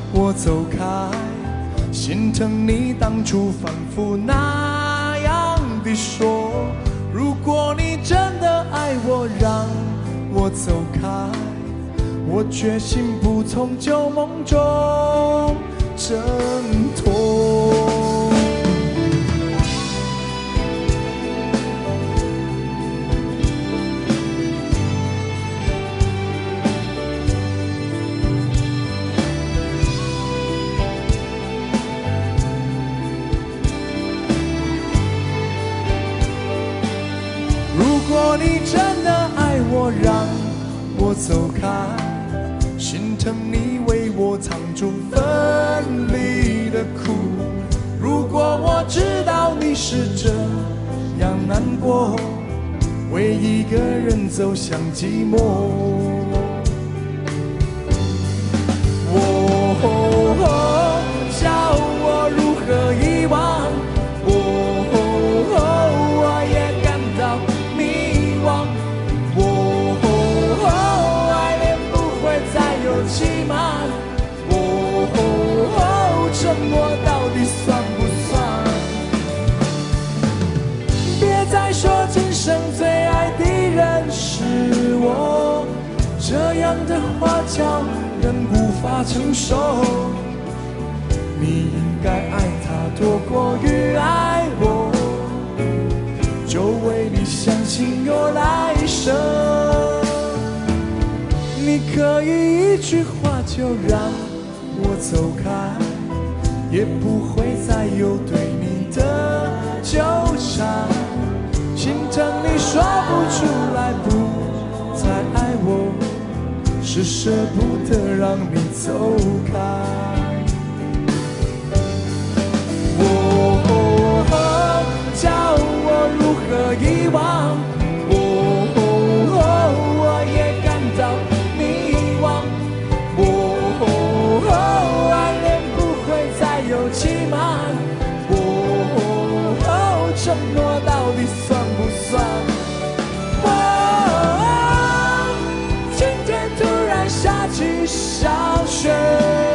我走开，心疼你当初反复那样地说，如果你真的爱我，让我走开，我决心不从旧梦中挣脱。如果你真的爱我，让我走开，心疼你为我藏住分离的苦。如果我知道你是这样难过，为一个人走向寂寞。叫我如何遗忘，我也感到迷惘。爱恋不会再有期盼，沉默到底算不算？别再说今生最爱的人是我，这样的话叫人无法承受。你应该爱他多过于爱我，就为你相信有来生。你可以一句话就让我走开，也不会再有对你的纠缠。心疼你说不出来不再爱我，是舍不得让你走开。叫我如何遗忘，我也感到迷惘。爱恋不会再有期盼，承诺到底算不算？今天突然下起小雪。